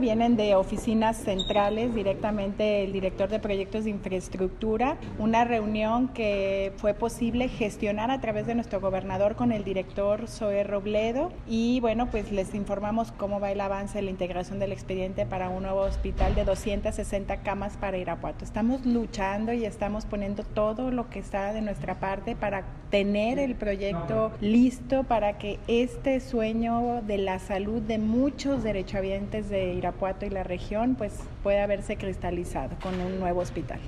Vienen de oficinas centrales, directamente el director de proyectos de infraestructura, una reunión que fue posible gestionar a través de nuestro gobernador con el director Zoé Robledo y bueno, pues les informamos cómo va el avance de la integración del expediente para un nuevo hospital de 260 camas para Irapuato. Estamos luchando y estamos poniendo todo lo que está de nuestra parte para tener el proyecto listo para que este sueño de la salud de muchos derechohabientes de Irapuato y la región pues pueda verse cristalizado con un nuevo hospital.